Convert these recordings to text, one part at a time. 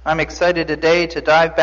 I'm excited today to dive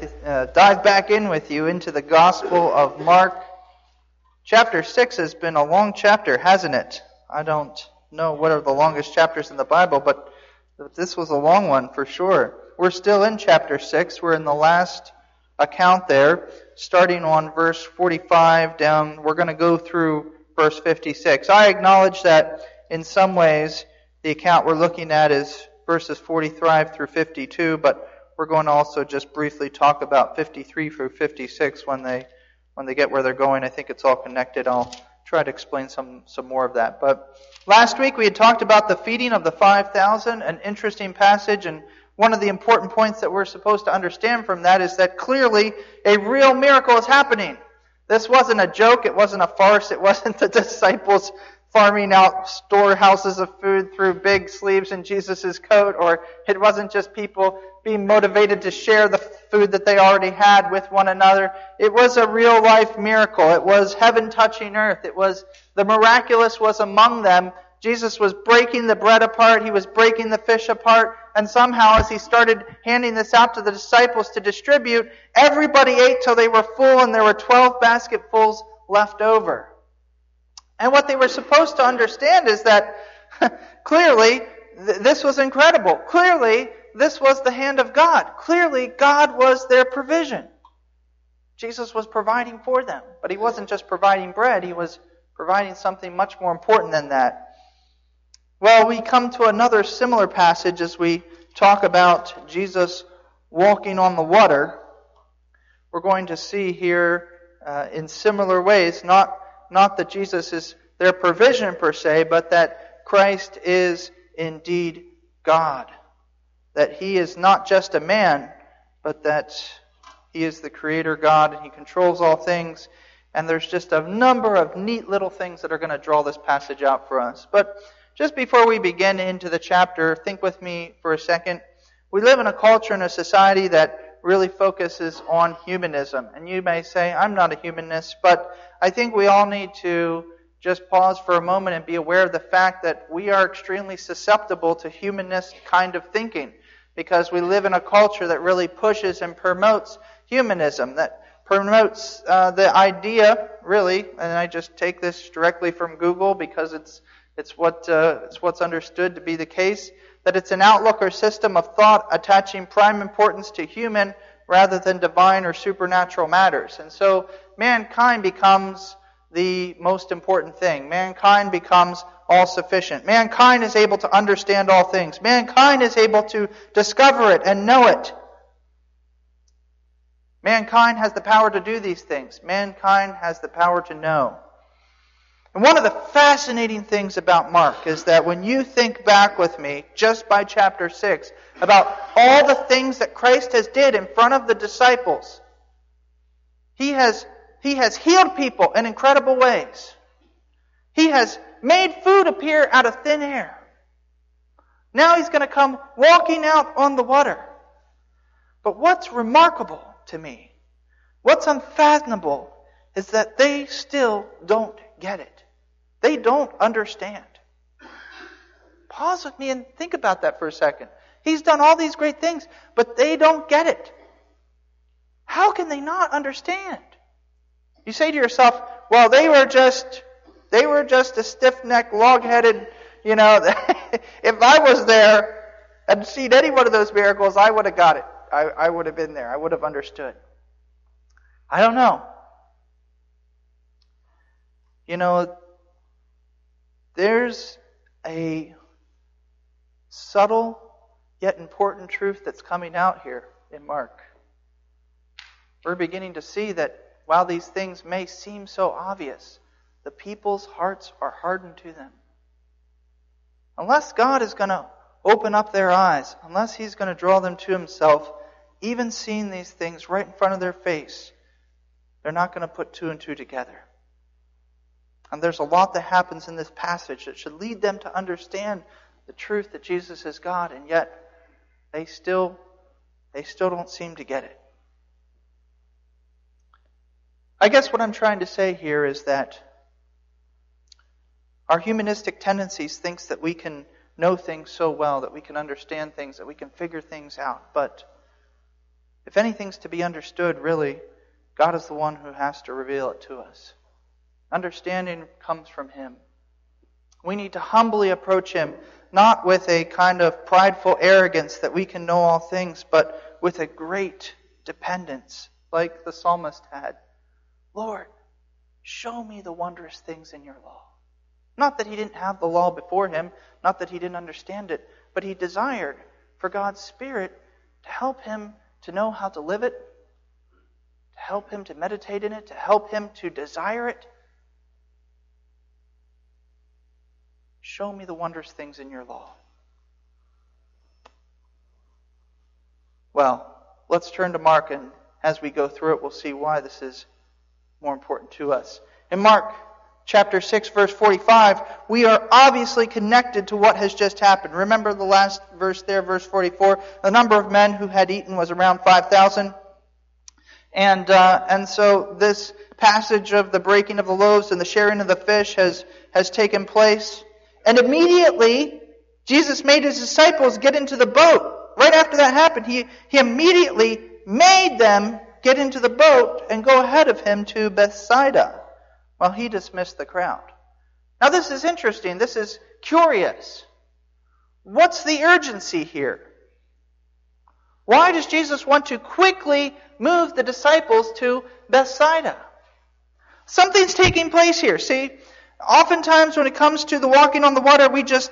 back in with you into the Gospel of Mark. Chapter 6 has been a long chapter, hasn't it? I don't know what are the longest chapters in the Bible, but this was a long one for sure. We're still in chapter 6. We're in the last account there, starting on verse 45 down. We're going to go through verse 56. I acknowledge that in some ways the account we're looking at is verses 45 through 52, but we're going to also just briefly talk about 53 through 56 when they get where they're going. I think it's all connected. I'll try to explain some more of that. But last week we had talked about the feeding of the 5,000, an interesting passage, and one of the important points that we're supposed to understand from that is that clearly a real miracle is happening. This wasn't a joke, it wasn't a farce, it wasn't the disciples farming out storehouses of food through big sleeves in Jesus' coat, or it wasn't just people being motivated to share the food that they already had with one another. It was a real life miracle. It was heaven touching earth. It was the miraculous was among them. Jesus was breaking the bread apart. He was breaking the fish apart. And somehow as he started handing this out to the disciples to distribute, everybody ate till they were full and there were 12 basketfuls left over. And what they were supposed to understand is that clearly this was incredible. Clearly this was the hand of God. Clearly God was their provision. Jesus was providing for them. But he wasn't just providing bread. He was providing something much more important than that. Well, we come to another similar passage as we talk about Jesus walking on the water. We're going to see here in similar ways, not that Jesus is their provision per se, but that Christ is indeed God. That He is not just a man, but that He is the Creator God and He controls all things. And there's just a number of neat little things that are going to draw this passage out for us. But just before we begin into the chapter, think with me for a second. We live in a culture and a society that really focuses on humanism. And you may say, I'm not a humanist, but I think we all need to just pause for a moment and be aware of the fact that we are extremely susceptible to humanist kind of thinking, because we live in a culture that really pushes and promotes humanism, that promotes the idea, really, and I just take this directly from Google because it's what's understood to be the case, that it's an outlook or system of thought attaching prime importance to human rather than divine or supernatural matters. And so mankind becomes the most important thing. Mankind becomes all-sufficient. Mankind is able to understand all things. Mankind is able to discover it and know it. Mankind has the power to do these things. Mankind has the power to know. And one of the fascinating things about Mark is that when you think back with me, just by chapter 6, about all the things that Christ has did in front of the disciples, He has healed people in incredible ways. He has made food appear out of thin air. Now He's going to come walking out on the water. But what's remarkable to me, what's unfathomable, is that they still don't get it. They don't understand. Pause with me and think about that for a second. He's done all these great things, but they don't get it. How can they not understand? You say to yourself, well, they were just a stiff-necked, log-headed, if I was there and seen any one of those miracles, I would have got it. I would have been there. I would have understood. I don't know. There's a subtle yet important truth that's coming out here in Mark. We're beginning to see that while these things may seem so obvious, the people's hearts are hardened to them. Unless God is going to open up their eyes, unless He's going to draw them to Himself, even seeing these things right in front of their face, they're not going to put two and two together. And there's a lot that happens in this passage that should lead them to understand the truth that Jesus is God, and yet they still don't seem to get it. I guess what I'm trying to say here is that our humanistic tendencies thinks that we can know things so well, that we can understand things, that we can figure things out. But if anything's to be understood, really, God is the one who has to reveal it to us. Understanding comes from Him. We need to humbly approach Him, not with a kind of prideful arrogance that we can know all things, but with a great dependence, like the psalmist had. Lord, show me the wondrous things in your law. Not that he didn't have the law before him, not that he didn't understand it, but he desired for God's Spirit to help him to know how to live it, to help him to meditate in it, to help him to desire it. Show me the wondrous things in your law. Well, let's turn to Mark, and as we go through it, we'll see why this is more important to us. In Mark chapter 6, verse 45, we are obviously connected to what has just happened. Remember the last verse there, verse 44? The number of men who had eaten was around 5,000. And so this passage of the breaking of the loaves and the sharing of the fish has taken place. And immediately, Jesus made His disciples get into the boat. Right after that happened, He immediately made them get into the boat and go ahead of Him to Bethsaida while He dismissed the crowd. Now this is interesting. This is curious. What's the urgency here? Why does Jesus want to quickly move the disciples to Bethsaida? Something's taking place here. See, oftentimes when it comes to the walking on the water, we just,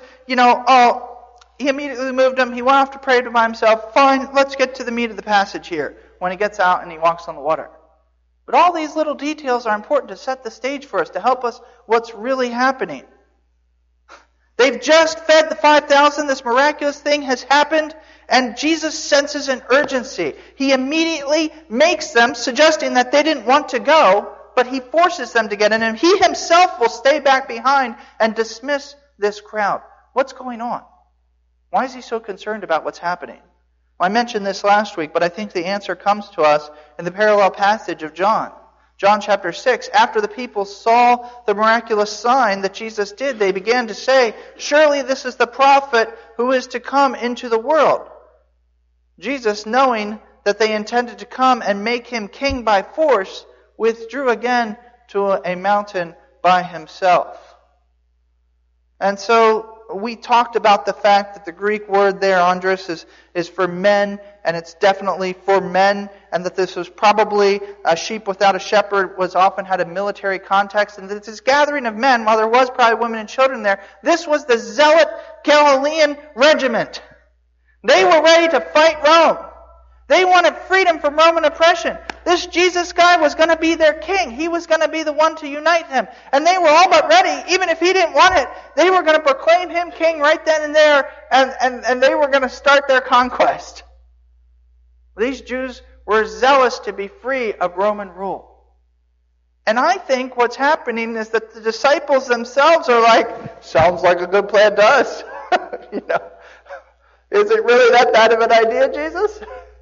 he immediately moved them. He went off to pray by himself. Fine, let's get to the meat of the passage here when he gets out and he walks on the water. But all these little details are important to set the stage for us, to help us what's really happening. They've just fed the 5,000. This miraculous thing has happened, and Jesus senses an urgency. He immediately makes them, suggesting that they didn't want to go, but He forces them to get in, and He Himself will stay back behind and dismiss this crowd. What's going on? Why is He so concerned about what's happening? Well, I mentioned this last week, but I think the answer comes to us in the parallel passage of John. John chapter 6, after the people saw the miraculous sign that Jesus did, they began to say, "Surely this is the prophet who is to come into the world." Jesus, knowing that they intended to come and make Him king by force, withdrew again to a mountain by Himself. And so we talked about the fact that the Greek word there, andros, is for men, and it's definitely for men, and that this was probably a sheep without a shepherd, was often had a military context, and that this gathering of men, while there was probably women and children there, this was the zealot Galilean regiment. They were ready to fight Rome. They wanted freedom from Roman oppression. This Jesus guy was going to be their king. He was going to be the one to unite them. And they were all but ready, even if he didn't want it, they were going to proclaim him king right then and there, and they were going to start their conquest. These Jews were zealous to be free of Roman rule. And I think what's happening is that the disciples themselves are like, sounds like a good plan to us. Is it really that bad of an idea, Jesus?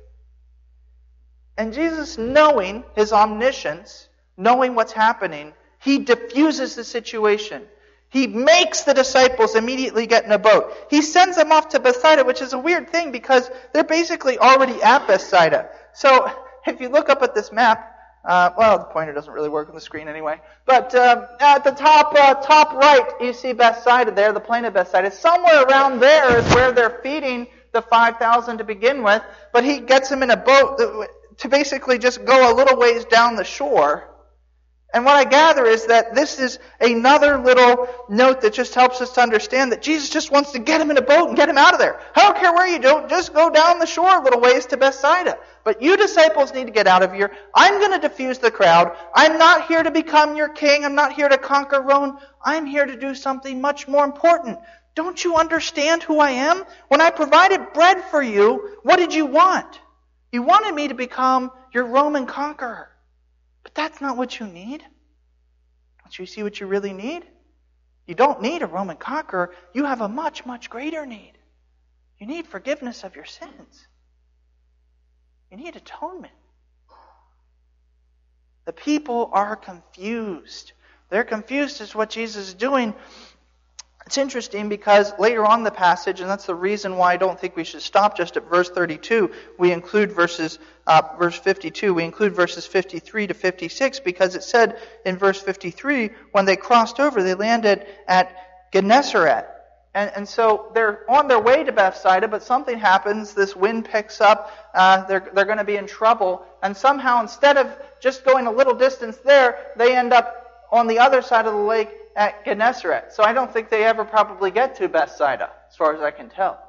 And Jesus, knowing His omniscience, knowing what's happening, He diffuses the situation. He makes the disciples immediately get in a boat. He sends them off to Bethsaida, which is a weird thing because they're basically already at Bethsaida. So if you look up at this map, the pointer doesn't really work on the screen anyway. But at the top right, you see Bethsaida there, the plain of Bethsaida. Somewhere around there is where they're feeding the 5,000 to begin with. But He gets them in a boat to basically just go a little ways down the shore. And what I gather is that this is another little note that just helps us to understand that Jesus just wants to get him in a boat and get him out of there. I don't care where you go, just go down the shore a little ways to Bethsaida. But you disciples need to get out of here. I'm going to diffuse the crowd. I'm not here to become your king. I'm not here to conquer Rome. I'm here to do something much more important. Don't you understand who I am? When I provided bread for you, what did you want? You wanted me to become your Roman conqueror. But that's not what you need. Don't you see what you really need? You don't need a Roman conqueror. You have a much, much greater need. You need forgiveness of your sins. You need atonement. The people are confused. They're confused as to what Jesus is doing. It's interesting because later on in the passage, and that's the reason why I don't think we should stop just at verse 32, we include verse 52, we include verses 53 to 56, because it said in verse 53, when they crossed over, they landed at Gennesaret. And so they're on their way to Bethsaida, but something happens, this wind picks up, they're going to be in trouble, and somehow instead of just going a little distance there, they end up on the other side of the lake at Gennesaret. So I don't think they ever probably get to Bethsaida, as far as I can tell.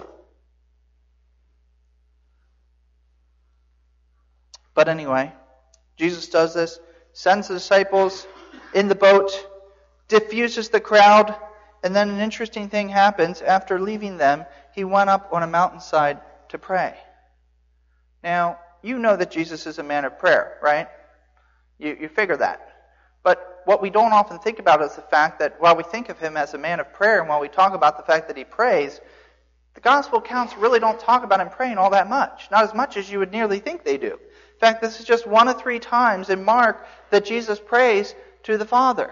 But anyway, Jesus does this, sends the disciples in the boat, diffuses the crowd, and then an interesting thing happens. After leaving them, he went up on a mountainside to pray. Now, you know that Jesus is a man of prayer, right? You figure that. But what we don't often think about is the fact that while we think of him as a man of prayer, and while we talk about the fact that he prays, the gospel accounts really don't talk about him praying all that much. Not as much as you would nearly think they do. In fact, this is just one of 3 times in Mark that Jesus prays to the Father.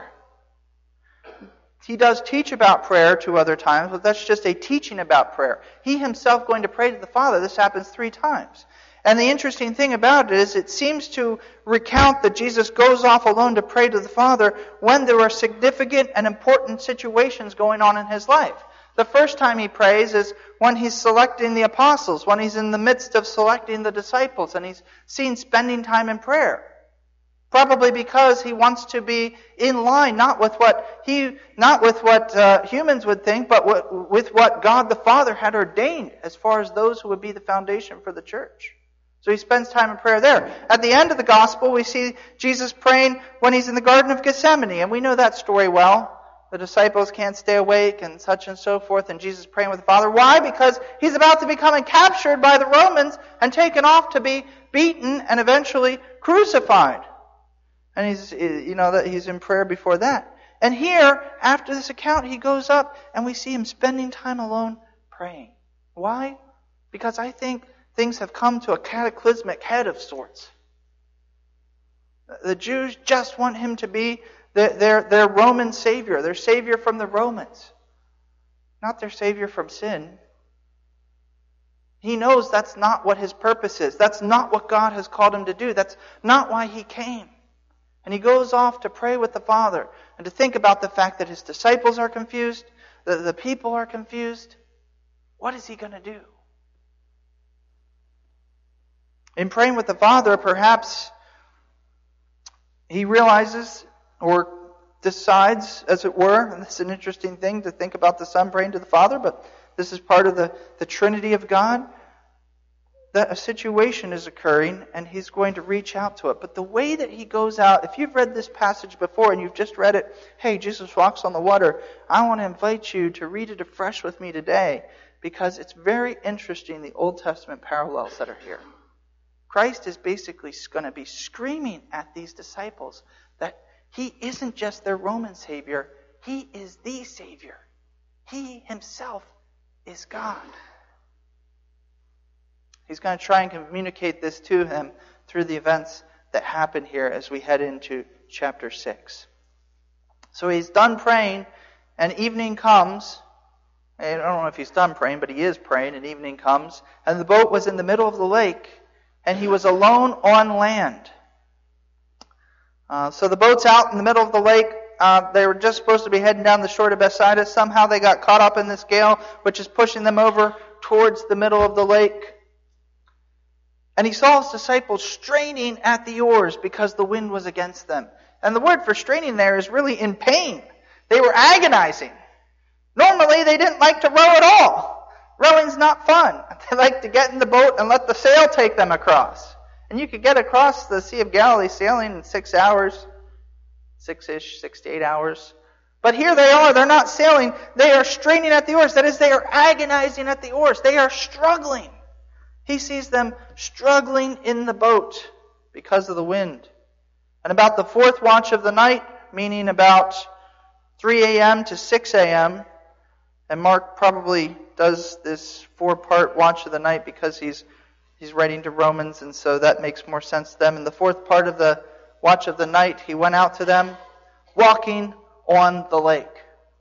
He does teach about prayer 2 other times, but that's just a teaching about prayer. He himself going to pray to the Father, this happens 3 times. And the interesting thing about it is it seems to recount that Jesus goes off alone to pray to the Father when there are significant and important situations going on in his life. The first time he prays is when he's selecting the apostles, when he's in the midst of selecting the disciples, and he's seen spending time in prayer. Probably because he wants to be in line, not with what humans would think, but with what God the Father had ordained as far as those who would be the foundation for the church. So he spends time in prayer there. At the end of the gospel, we see Jesus praying when he's in the Garden of Gethsemane, and we know that story well. The disciples can't stay awake and such and so forth, and Jesus praying with the Father. Why? Because he's about to become captured by the Romans and taken off to be beaten and eventually crucified. And he's in prayer before that. And here, after this account, he goes up and we see him spending time alone praying. Why? Because I think things have come to a cataclysmic head of sorts. The Jews just want him to be their Roman Savior, their Savior from the Romans, not their Savior from sin. He knows that's not what his purpose is. That's not what God has called him to do. That's not why he came. And he goes off to pray with the Father and to think about the fact that his disciples are confused, the people are confused. What is he going to do? In praying with the Father, perhaps he realizes or decides, as it were, and this is an interesting thing to think about the Son praying to the Father, but this is part of the Trinity of God, that a situation is occurring and he's going to reach out to it. But the way that he goes out, if you've read this passage before and you've just read it, hey, Jesus walks on the water, I want to invite you to read it afresh with me today, because it's very interesting, the Old Testament parallels that are here. Christ is basically going to be screaming at these disciples that he isn't just their Roman Savior, he is the Savior. He himself is God. He's going to try and communicate this to them through the events that happen here as we head into chapter 6. So he's done praying, and evening comes. I don't know if he's done praying, but he is praying, and evening comes. And the boat was in the middle of the lake, and he was alone on land. So the boat's out in the middle of the lake. They were just supposed to be heading down the shore to Bethsaida. Somehow they got caught up in this gale, which is pushing them over towards the middle of the lake. And he saw his disciples straining at the oars because the wind was against them. And the word for straining there is really in pain. They were agonizing. Normally they didn't like to row at all. Rowing's not fun. They like to get in the boat and let the sail take them across. And you could get across the Sea of Galilee sailing in 6 hours. 6 to 8 hours. But here they are. They're not sailing. They are straining at the oars. That is, they are agonizing at the oars. They are struggling. He sees them struggling in the boat because of the wind. And about the 4th watch of the night, meaning about 3 a.m. to 6 a.m., and Mark probably does this 4-part watch of the night because he's writing to Romans, and so that makes more sense to them. In the 4th part of the watch of the night, he went out to them, walking on the lake.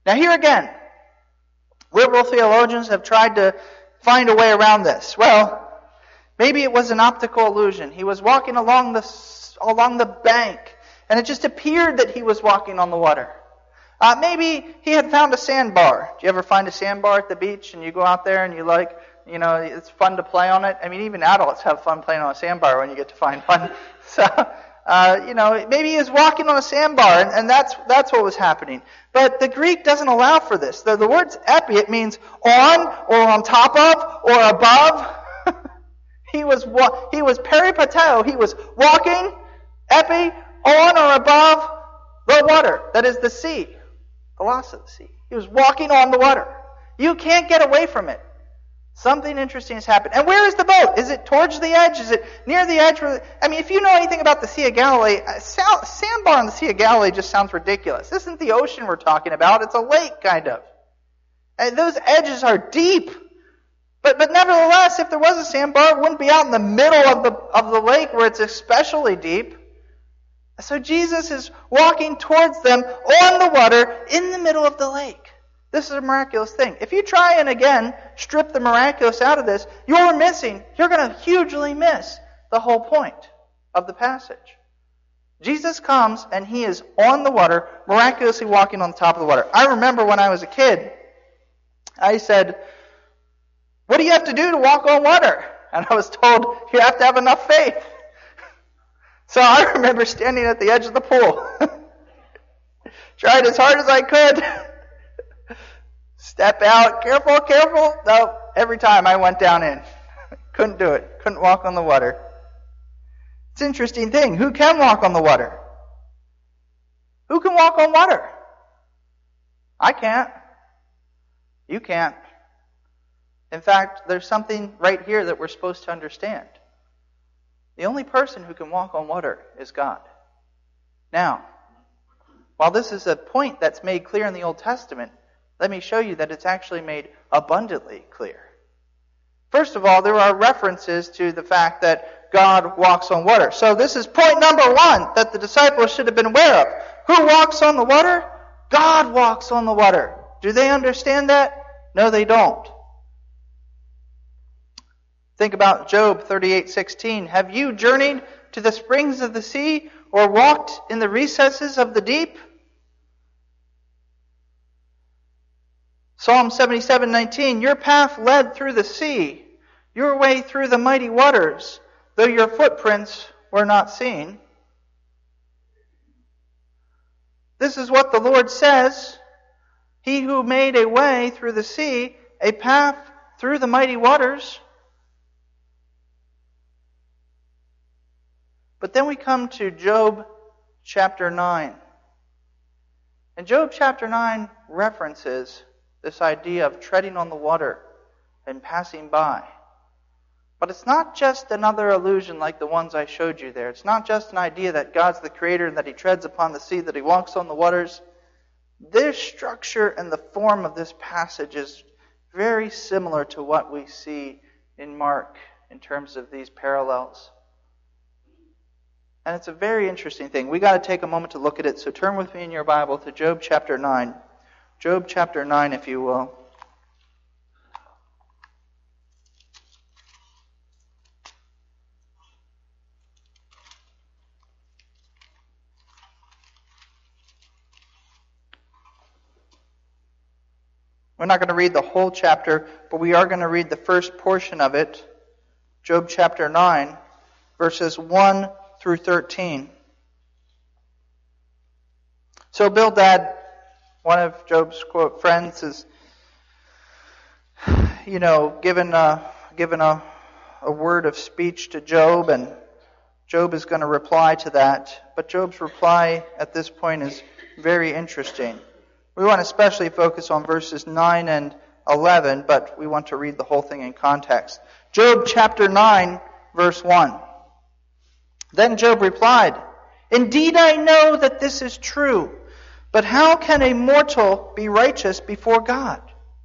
Now here again, liberal theologians have tried to find a way around this. Well, maybe it was an optical illusion. He was walking along the bank, and it just appeared that he was walking on the water. Maybe he had found a sandbar. Do you ever find a sandbar at the beach, and you go out there and you it's fun to play on it? I mean, even adults have fun playing on a sandbar when you get to find one. So, maybe he was walking on a sandbar, and that's what was happening. But the Greek doesn't allow for this. The word's epi, it means on, or on top of, or above. He was peripateo. He was walking, epi, on or above the water. That is the sea. Colossus, the sea. He was walking on the water. You can't get away from it. Something interesting has happened. And where is the boat? Is it towards the edge? Is it near the edge? If you know anything about the Sea of Galilee, sandbar on the Sea of Galilee just sounds ridiculous. This isn't the ocean we're talking about. It's a lake, kind of. And those edges are deep. But nevertheless, if there was a sandbar, it wouldn't be out in the middle of the lake where it's especially deep. So Jesus is walking towards them on the water in the middle of the lake. This is a miraculous thing. If you try and again strip the miraculous out of this, you're going to hugely miss the whole point of the passage. Jesus comes and he is on the water, miraculously walking on the top of the water. I remember when I was a kid, I said, "What do you have to do to walk on water?" And I was told, "You have to have enough faith." So I remember standing at the edge of the pool. Tried as hard as I could. Step out, careful, careful. No, every time I went down in. Couldn't do it. Couldn't walk on the water. It's an interesting thing. Who can walk on the water? Who can walk on water? I can't. You can't. In fact, there's something right here that we're supposed to understand. The only person who can walk on water is God. Now, while this is a point that's made clear in the Old Testament, let me show you that it's actually made abundantly clear. First of all, there are references to the fact that God walks on water. So this is point number one that the disciples should have been aware of. Who walks on the water? God walks on the water. Do they understand that? No, they don't. Think about Job 38:16. Have you journeyed to the springs of the sea, or walked in the recesses of the deep? Psalm 77:19. Your path led through the sea, your way through the mighty waters, though your footprints were not seen. This is what the Lord says. He who made a way through the sea, a path through the mighty waters. But then we come to Job chapter 9. And Job chapter 9 references this idea of treading on the water and passing by. But it's not just another illusion like the ones I showed you there. It's not just an idea that God's the creator and that he treads upon the sea, that he walks on the waters. This structure and the form of this passage is very similar to what we see in Mark in terms of these parallels. And it's a very interesting thing. We've got to take a moment to look at it. So turn with me in your Bible to Job chapter 9. Job chapter 9, if you will. We're not going to read the whole chapter, but we are going to read the first portion of it. Job chapter 9, verses 1 through 13. So Bildad, one of Job's quote friends, is, given a word of speech to Job, and Job is going to reply to that. But Job's reply at this point is very interesting. We want to especially focus on verses 9 and 11, but we want to read the whole thing in context. Job chapter 9, verse 1. Then Job replied, "Indeed I know that this is true, but how can a mortal be righteous before God?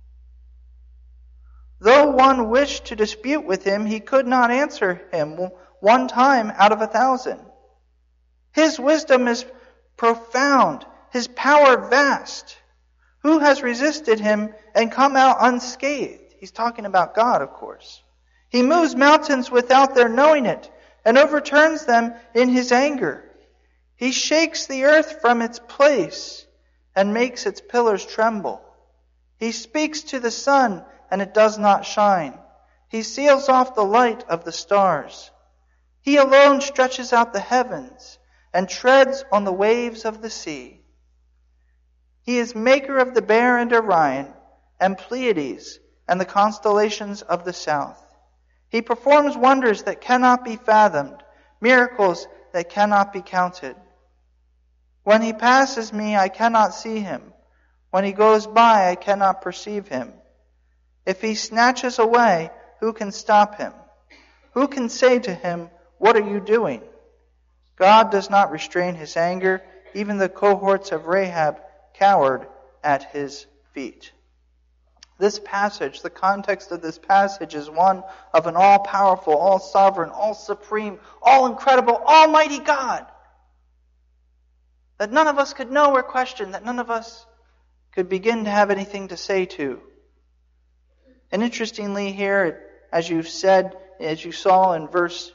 Though one wished to dispute with him, he could not answer him 1 time out of 1,000. His wisdom is profound, his power vast. Who has resisted him and come out unscathed? He's talking about God, of course. He moves mountains without their knowing it and overturns them in his anger. He shakes the earth from its place and makes its pillars tremble. He speaks to the sun and it does not shine. He seals off the light of the stars. He alone stretches out the heavens and treads on the waves of the sea. He is maker of the Bear and Orion and Pleiades and the constellations of the south. He performs wonders that cannot be fathomed, miracles that cannot be counted. When he passes me, I cannot see him. When he goes by, I cannot perceive him. If he snatches away, who can stop him? Who can say to him, "What are you doing?" God does not restrain his anger. Even the cohorts of Rahab cowered at his feet. This passage, the context of this passage, is one of an all-powerful, all-sovereign, all-supreme, all-incredible, almighty God that none of us could know or question, that none of us could begin to have anything to say to. And interestingly here, as you saw in verse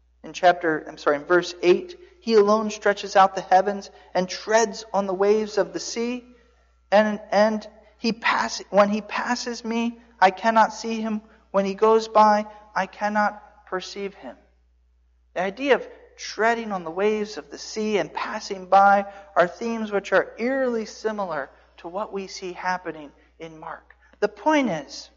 8, he alone stretches out the heavens and treads on the waves of the sea. And when he passes me, I cannot see him. When he goes by, I cannot perceive him. The idea of treading on the waves of the sea and passing by are themes which are eerily similar to what we see happening in Mark. The point is,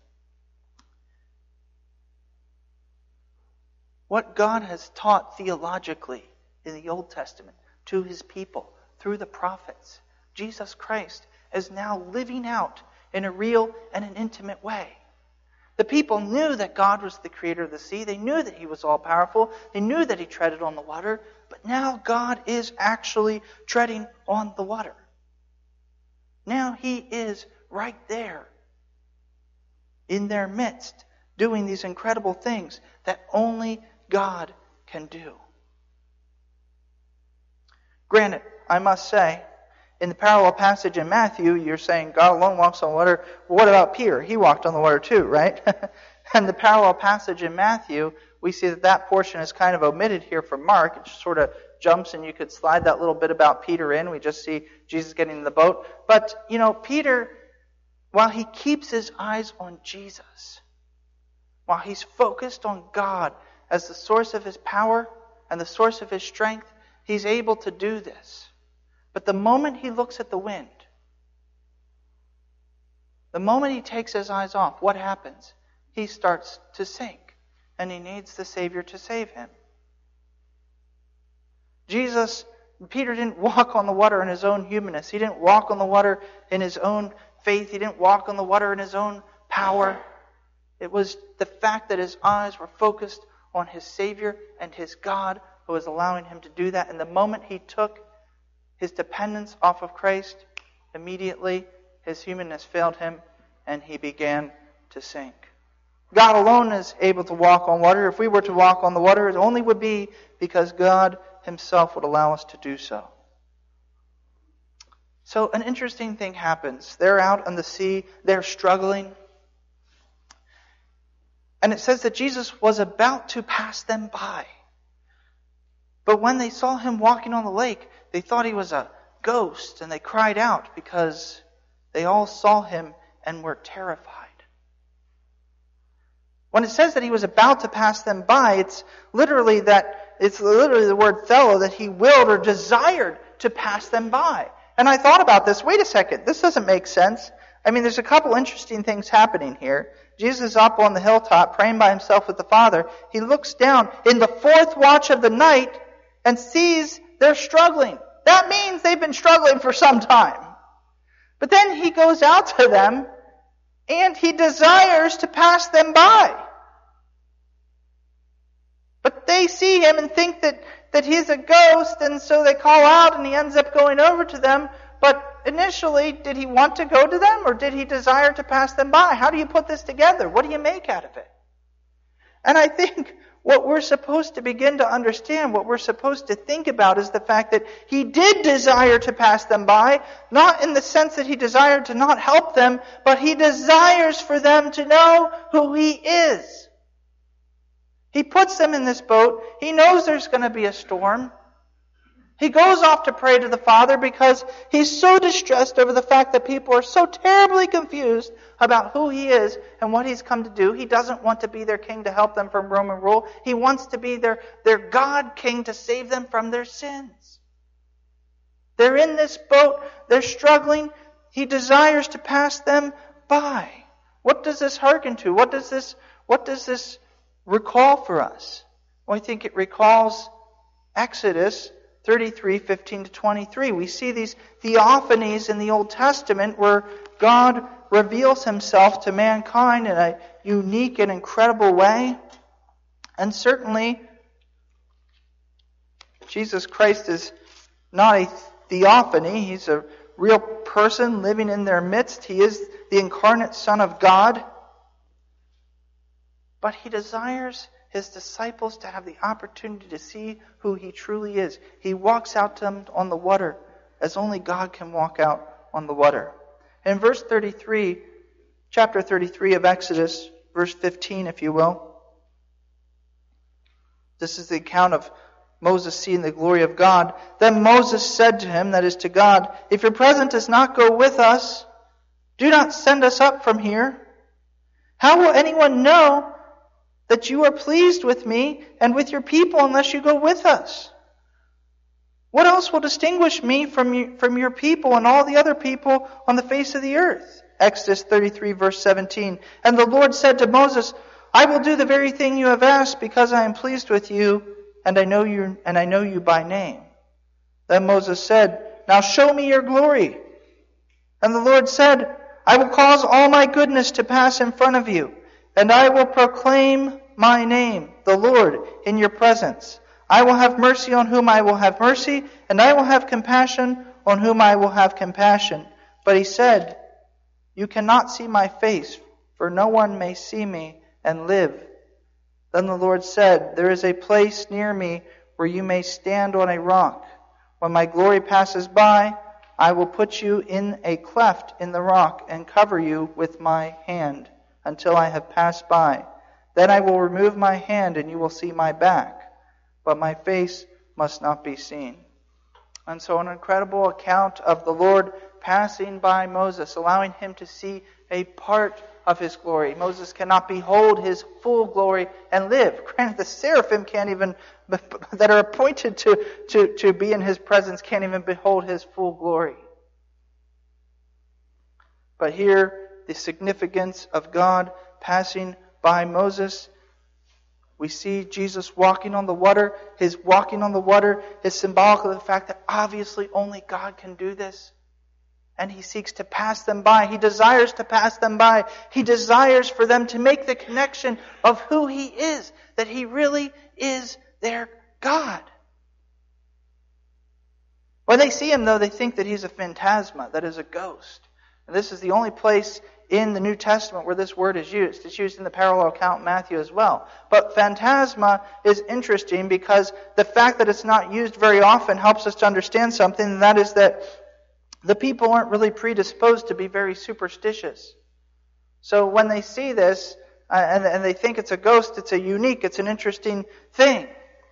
what God has taught theologically in the Old Testament to his people through the prophets, Jesus Christ is now living out in a real and an intimate way. The people knew that God was the creator of the sea. They knew that he was all-powerful. They knew that he treaded on the water. But now God is actually treading on the water. Now he is right there in their midst, doing these incredible things that only God can do. Granted, I must say, in the parallel passage in Matthew, you're saying God alone walks on water. Well, what about Peter? He walked on the water too, right? And the parallel passage in Matthew, we see that portion is kind of omitted here from Mark. It just sort of jumps, and you could slide that little bit about Peter in. We just see Jesus getting in the boat. But, Peter, while he keeps his eyes on Jesus, while he's focused on God as the source of his power and the source of his strength, he's able to do this. But the moment he looks at the wind, the moment he takes his eyes off, what happens? He starts to sink, and he needs the Savior to save him. Peter didn't walk on the water in his own humanness. He didn't walk on the water in his own faith. He didn't walk on the water in his own power. It was the fact that his eyes were focused on his Savior and his God who was allowing him to do that. And the moment he took his dependence off of Christ, immediately his humanness failed him and he began to sink. God alone is able to walk on water. If we were to walk on the water, it only would be because God himself would allow us to do so. So an interesting thing happens. They're out on the sea. They're struggling. And it says that Jesus was about to pass them by. But when they saw him walking on the lake, they thought he was a ghost, and they cried out because they all saw him and were terrified. When it says that he was about to pass them by, it's literally the word thelo, that he willed or desired to pass them by. And I thought about this. Wait a second. This doesn't make sense. There's a couple interesting things happening here. Jesus is up on the hilltop praying by himself with the Father. He looks down in the fourth watch of the night and sees they're struggling. That means they've been struggling for some time. But then he goes out to them and he desires to pass them by. But they see him and think that he's a ghost, and so they call out and he ends up going over to them. But initially, did he want to go to them or did he desire to pass them by? How do you put this together? What do you make out of it? And I think what we're supposed to begin to understand, what we're supposed to think about is the fact that he did desire to pass them by, not in the sense that he desired to not help them, but he desires for them to know who he is. He puts them in this boat. He knows there's going to be a storm. He goes off to pray to the Father because he's so distressed over the fact that people are so terribly confused about who he is and what he's come to do. He doesn't want to be their king to help them from Roman rule. He wants to be their God king to save them from their sins. They're in this boat. They're struggling. He desires to pass them by. What does this hearken to? What does this recall for us? Well, I think it recalls Exodus 33:15-23. We see these theophanies in the Old Testament where God reveals himself to mankind in a unique and incredible way. And certainly, Jesus Christ is not a theophany. He's a real person living in their midst. He is the incarnate Son of God. But he desires his disciples to have the opportunity to see who he truly is. He walks out to them on the water as only God can walk out on the water. In verse 33, chapter 33 of Exodus, verse 15, if you will, this is the account of Moses seeing the glory of God. Then Moses said to him, that is to God, "If your presence does not go with us, do not send us up from here. How will anyone know that you are pleased with me and with your people unless you go with us? What else will distinguish me from your people and all the other people on the face of the earth?" Exodus 33 verse 17. And the Lord said to Moses, "I will do the very thing you have asked because I am pleased with you and I know you by name." Then Moses said, "Now show me your glory." And the Lord said, "I will cause all my goodness to pass in front of you, and I will proclaim my name, the Lord, in your presence. I will have mercy on whom I will have mercy, and I will have compassion on whom I will have compassion." But he said, "You cannot see my face, for no one may see me and live." Then the Lord said, "There is a place near me where you may stand on a rock. When my glory passes by, I will put you in a cleft in the rock and cover you with my hand until I have passed by. Then I will remove my hand and you will see my back, but my face must not be seen." And so an incredible account of the Lord passing by Moses, allowing him to see a part of his glory. Moses cannot behold his full glory and live. Granted, the seraphim can't even, that are appointed to be in his presence, can't even behold his full glory. But here, the significance of God passing by Moses, we see Jesus walking on the water. His walking on the water is symbolic of the fact that obviously only God can do this. And he seeks to pass them by. He desires to pass them by. He desires for them to make the connection of who he is, that he really is their God. When they see him, though, they think that he's a phantasma, that is a ghost. And this is the only place in the New Testament where this word is used. It's used in the parallel account in Matthew as well. But phantasma is interesting because the fact that it's not used very often helps us to understand something, and that is that the people aren't really predisposed to be very superstitious. So when they see this, and they think it's a ghost, it's an interesting thing.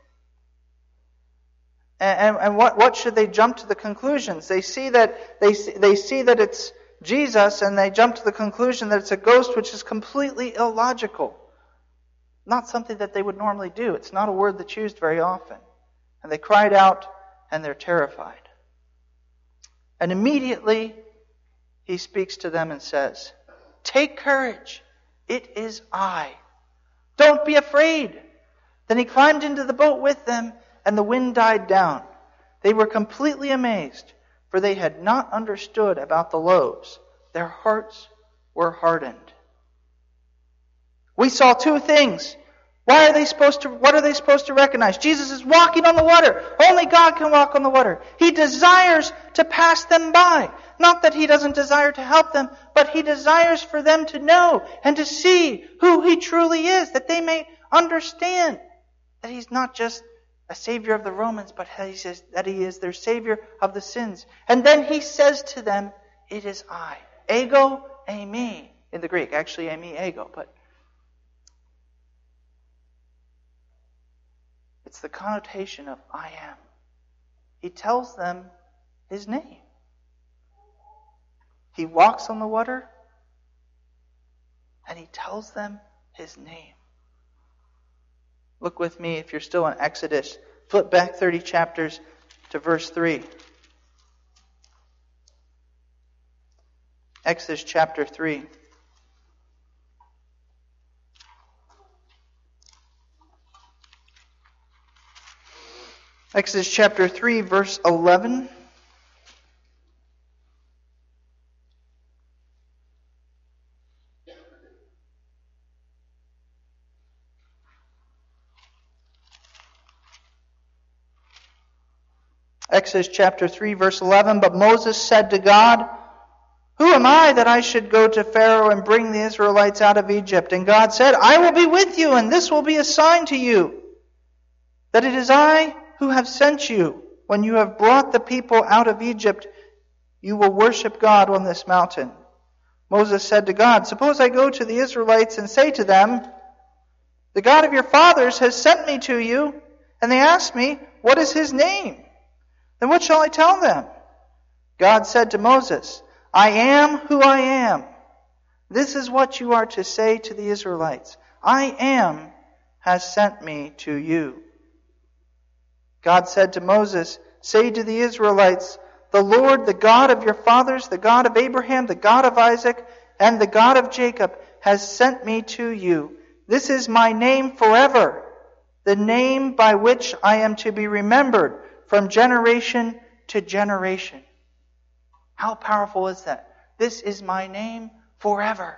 And what should they jump to the conclusions? They see that it's Jesus, and they jump to the conclusion that it's a ghost, which is completely illogical. Not something that they would normally do. It's not a word that's used very often. And they cried out, and they're terrified. And immediately, he speaks to them and says, "Take courage. It is I. Don't be afraid." Then he climbed into the boat with them, and the wind died down. They were completely amazed, for they had not understood about the loaves. Their hearts were hardened. We saw two things. What are they supposed to recognize? Jesus is walking on the water. Only God can walk on the water. He desires to pass them by. Not that he doesn't desire to help them, but he desires for them to know and to see who he truly is, that they may understand that He's not just a Savior of the Romans, but that He is their Savior of the sins. And then He says to them, it is I. Ego, eimi in the Greek. Actually, eimi, ego. But it's the connotation of I am. He tells them His name. He walks on the water, and He tells them His name. Look with me, if you're still in Exodus, flip back 30 chapters to verse 3. Exodus chapter 3. Exodus chapter 3, verse 11. Exodus chapter 3, verse 11. But Moses said to God, who am I that I should go to Pharaoh and bring the Israelites out of Egypt? And God said, I will be with you, and this will be a sign to you, that it is I who have sent you. When you have brought the people out of Egypt, you will worship God on this mountain. Moses said to God, suppose I go to the Israelites and say to them, the God of your fathers has sent me to you, and they ask me, what is His name? Then what shall I tell them? God said to Moses, I am who I am. This is what you are to say to the Israelites. I am has sent me to you. God said to Moses, say to the Israelites, the Lord, the God of your fathers, the God of Abraham, the God of Isaac, and the God of Jacob, has sent me to you. This is my name forever, the name by which I am to be remembered from generation to generation. How powerful is that? This is my name forever.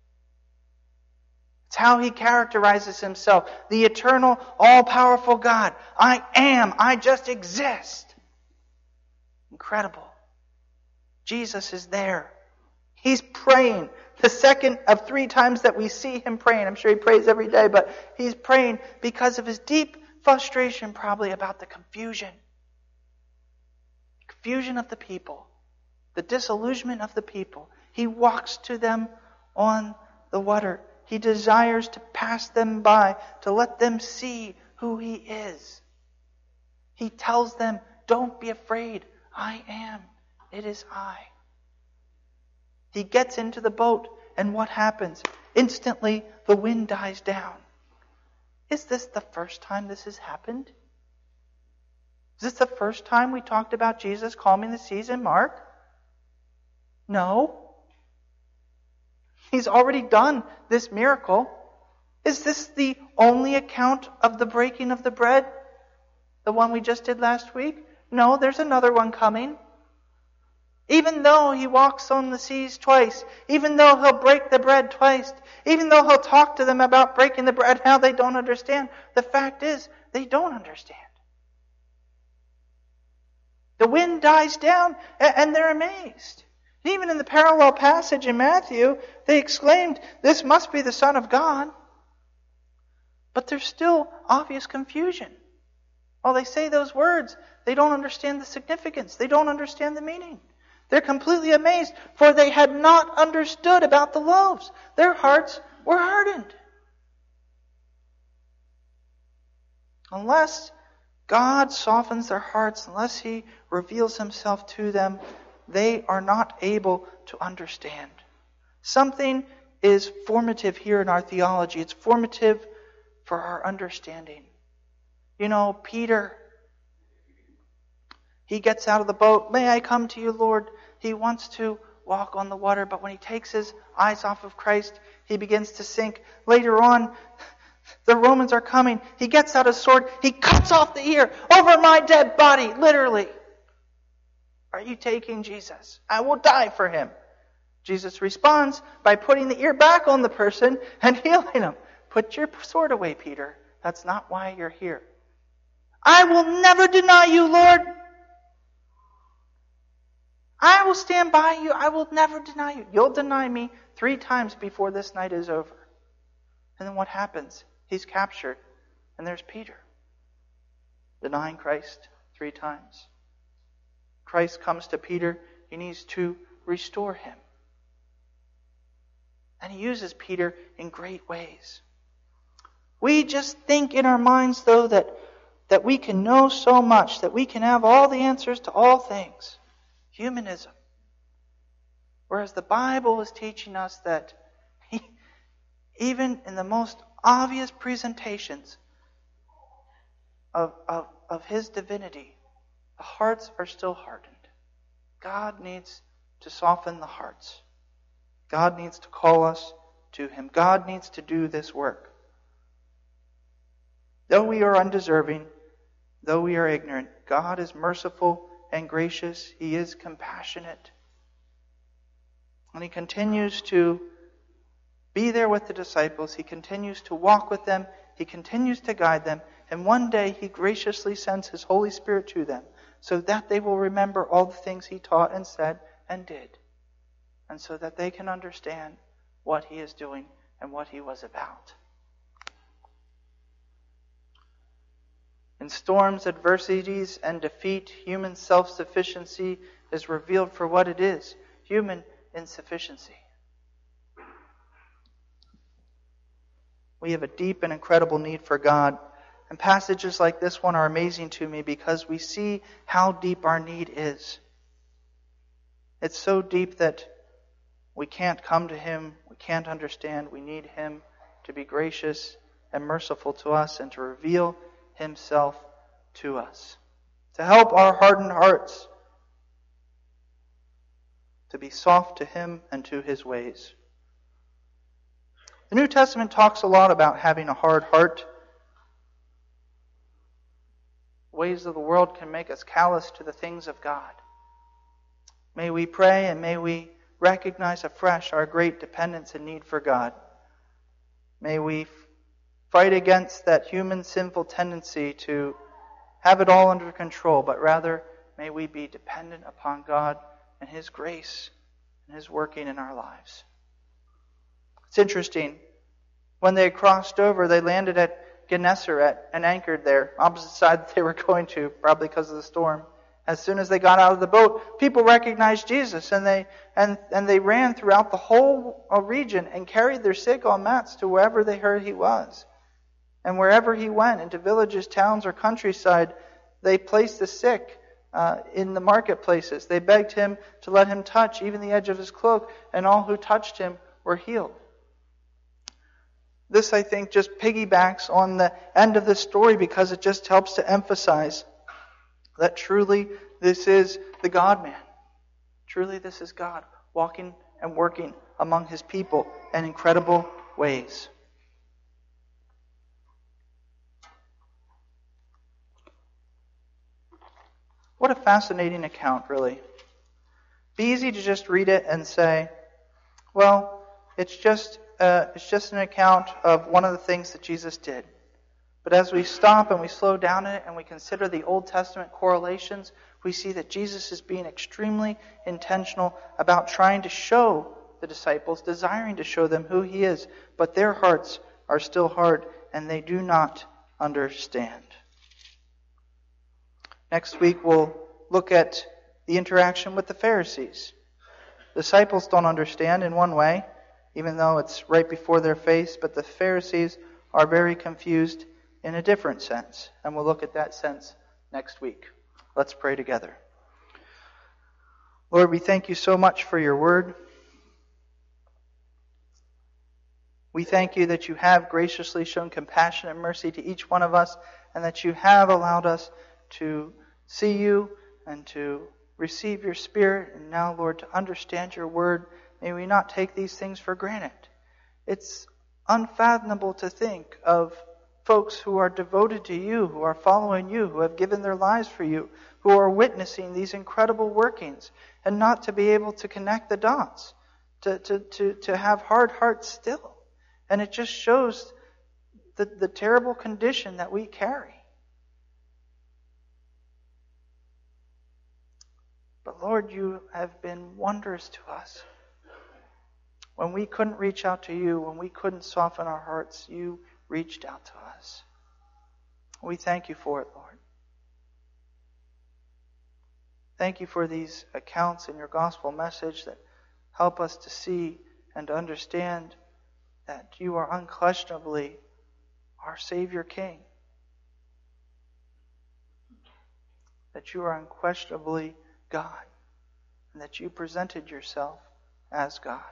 It's how He characterizes Himself. The eternal, all-powerful God. I am. I just exist. Incredible. Jesus is there. He's praying. The second of 3 times that we see Him praying. I'm sure He prays every day, but He's praying because of His deep frustration probably about the confusion. Confusion of the people. The disillusionment of the people. He walks to them on the water. He desires to pass them by, to let them see who He is. He tells them, don't be afraid. I am. It is I. He gets into the boat, and what happens? Instantly, the wind dies down. Is this the first time this has happened? Is this the first time we talked about Jesus calming the seas in Mark? No. He's already done this miracle. Is this the only account of the breaking of the bread? The one we just did last week? No, there's another one coming. Even though He walks on the seas twice, even though He'll break the bread twice, even though He'll talk to them about breaking the bread, how they don't understand, the fact is, they don't understand. The wind dies down, and they're amazed. Even in the parallel passage in Matthew, they exclaimed, this must be the Son of God. But there's still obvious confusion. While they say those words, they don't understand the significance. They don't understand the meaning. They're completely amazed, for they had not understood about the loaves. Their hearts were hardened. Unless God softens their hearts, unless He reveals Himself to them, they are not able to understand. Something is formative here in our theology. It's formative for our understanding. You know, Peter, he gets out of the boat. May I come to you, Lord? He wants to walk on the water, but when he takes his eyes off of Christ, he begins to sink. Later on, the Romans are coming. He gets out his sword. He cuts off the ear over my dead body, literally. Are you taking Jesus? I will die for Him. Jesus responds by putting the ear back on the person and healing him. Put your sword away, Peter. That's not why you're here. I will never deny you, Lord. I will stand by you. I will never deny you. You'll deny me 3 times before this night is over. And then what happens? He's captured. And there's Peter. denying Christ 3 times. Christ comes to Peter. He needs to restore him. And he uses Peter in great ways. We just think in our minds, though, that we can know so much, that we can have all the answers to all things. Humanism. Whereas the Bible is teaching us that even in the most obvious presentations of His divinity, the hearts are still hardened. God needs to soften the hearts. God needs to call us to Him. God needs to do this work. Though we are undeserving, though we are ignorant, God is merciful and gracious. He is compassionate. And He continues to be there with the disciples. He continues to walk with them. He continues to guide them. And one day He graciously sends His Holy Spirit to them so that they will remember all the things He taught and said and did. And so that they can understand what He is doing and what He was about. In storms, adversities, and defeat, human self-sufficiency is revealed for what it is, human insufficiency. We have a deep and incredible need for God. And passages like this one are amazing to me because we see how deep our need is. It's so deep that we can't come to Him, we can't understand. We need Him to be gracious and merciful to us and to reveal Himself to us. To help our hardened hearts to be soft to Him and to His ways. The New Testament talks a lot about having a hard heart. Ways of the world can make us callous to the things of God. May we pray and may we recognize afresh our great dependence and need for God. May we fight against that human sinful tendency to have it all under control, but rather may we be dependent upon God and His grace and His working in our lives. It's interesting. When they crossed over, they landed at Gennesaret and anchored there, opposite side that they were going to, probably because of the storm. As soon as they got out of the boat, people recognized Jesus, and they ran throughout the whole region and carried their sick on mats to wherever they heard He was. And wherever He went, into villages, towns, or countryside, they placed the sick in the marketplaces. They begged Him to let Him touch even the edge of His cloak, and all who touched Him were healed. This, I think, just piggybacks on the end of this story because it just helps to emphasize that truly this is the God-man. Truly this is God walking and working among His people in incredible ways. What a fascinating account, really. It'd be easy to just read it and say, well, it's just an account of one of the things that Jesus did. But as we stop and we slow down in it and we consider the Old Testament correlations, we see that Jesus is being extremely intentional about trying to show the disciples, desiring to show them who He is, but their hearts are still hard and they do not understand. Next week we'll look at the interaction with the Pharisees. The disciples don't understand in one way, even though it's right before their face, but the Pharisees are very confused in a different sense. And we'll look at that sense next week. Let's pray together. Lord, we thank You so much for Your word. We thank You that You have graciously shown compassion and mercy to each one of us, and that You have allowed us to see You and to receive Your Spirit, and now, Lord, to understand Your word. May we not take these things for granted. It's unfathomable to think of folks who are devoted to You, who are following You, who have given their lives for You, who are witnessing these incredible workings, and not to be able to connect the dots, to have hard hearts still. And it just shows the terrible condition that we carry. But Lord, You have been wondrous to us. When we couldn't reach out to You, when we couldn't soften our hearts, You reached out to us. We thank You for it, Lord. Thank you for these accounts in your gospel message that help us to see and to understand that you are unquestionably our Savior King. That you are unquestionably God. And that you presented yourself as God.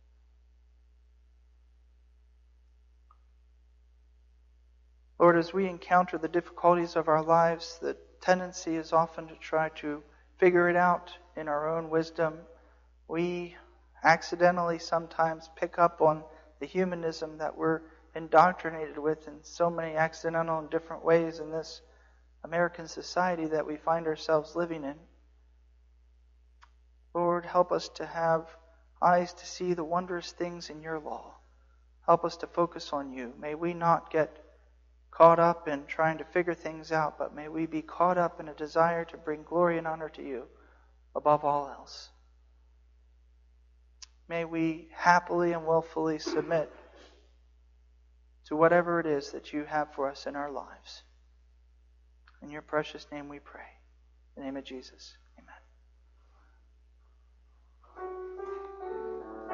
Lord, as we encounter the difficulties of our lives, the tendency is often to try to figure it out in our own wisdom. We accidentally sometimes pick up on the humanism that we're indoctrinated with in so many accidental and different ways in this American society that we find ourselves living in. Lord, help us to have eyes to see the wondrous things in your law. Help us to focus on you. May we not get caught up in trying to figure things out, but may we be caught up in a desire to bring glory and honor to you above all else. May we happily and willfully submit to whatever it is that you have for us in our lives. In your precious name we pray. In the name of Jesus.